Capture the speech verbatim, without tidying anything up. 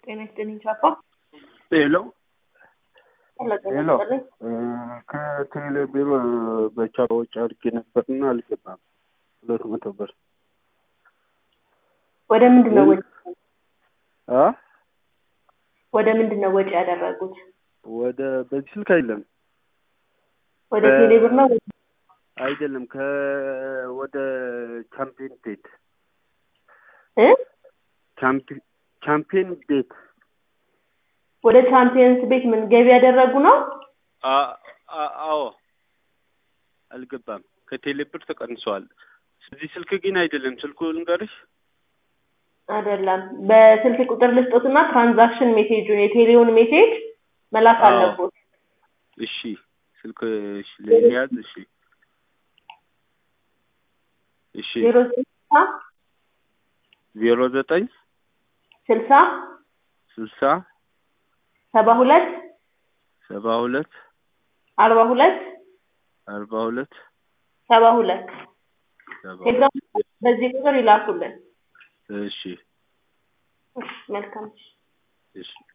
ጤና ይስጥልኝ ቻፓ። ሄሎ ሄሎ ከቴሌ ቢሮ በቻዎች አድርጌ ነበርና አልገባም። ሁለት መቶ ብር ወደ ምንድነው ወጪ አ ወደ ምንድነው ወጪ ያደረጉት? ወደ በዚህ ስልክ አይደለም ወደ ቴሌ ብር ነው አይደለም ከ ወደ ቻምፒየን ቤት እ ቻምፒ ቻምፒየን ቤት ወደ ቻምፒየንስ ቤት ምን ገቢ ያደረጉ ነው? አ አዎ አልገባም። ከቴሌ ብር ተቀንሷል። ስለዚህ ስልክ ግን አይደለም። ስልኩ ልንገርሽ አይደለም። በስልክ ቁጥር ልስጦትና ትራንዛክሽን ሜሴጁን የቴሌውን ሜሴጅ መላክ አለበት። እሺ ስልክ እሺ ለያዝ እሺ እሺ ዜሮ ዘጠኝ ስልሳ ስልሳ ሰባ ሁለት ሰባ ሁለት አርባ ሁለት አርባ ሁለት ሰባ ሁለት በዚህ ቁጥር ይላኩልን። እሺ መልካም እሺ